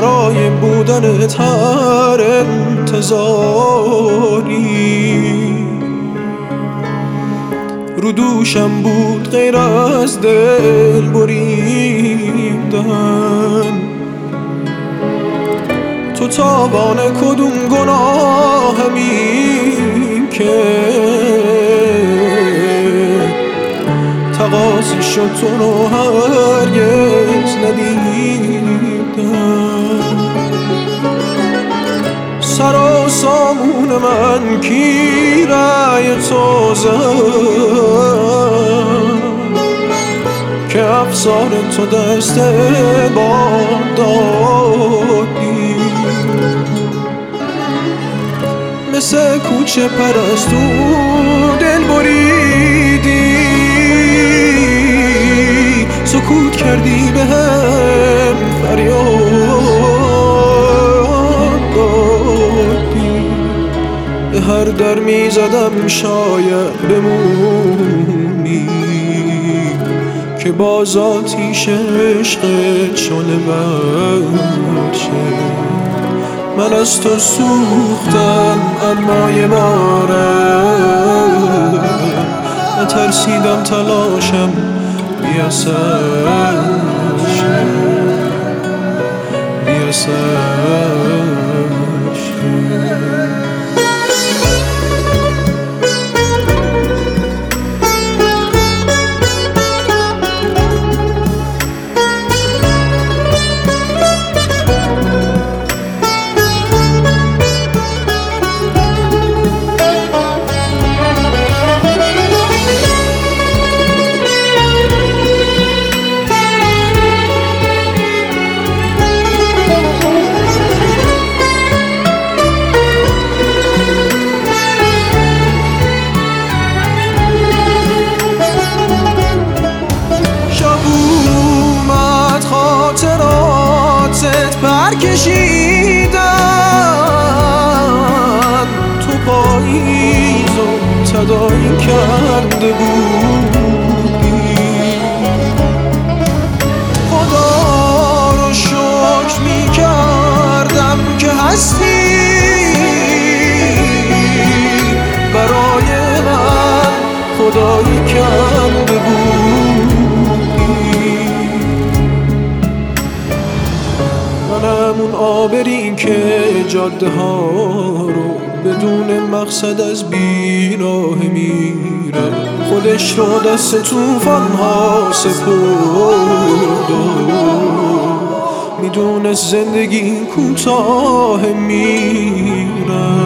برای بودنت هر انتظاری رو دوشم بود غیر از دل بریدن. تو تاوان کدوم گناهمی که تقاضی شد تو رو هرگز ندیدم. سر و سامون من کیره تو زد که افسار تو دست باد دادی. مثل کوچه پرستو دل بریدی، سکوت کردی به هم فریاد دادی. به هر در می زدم شاید بمونی که باز آتیش عشقت شعله ور شه. من از تو سوختم اما یه باره نترسیدم تلاشم بی اثر شه، بی اثر شه. برکشیدن تو پاییز و تداعی کرده بودی. خدا رو شکر می کردم که هستی برای من خدایی کرده بودی. همون آبری که جاده ها رو بدون مقصد از بیراه میره، خودش رو دست توفان ها سپرد و میدونست زندگی کوتاه میره.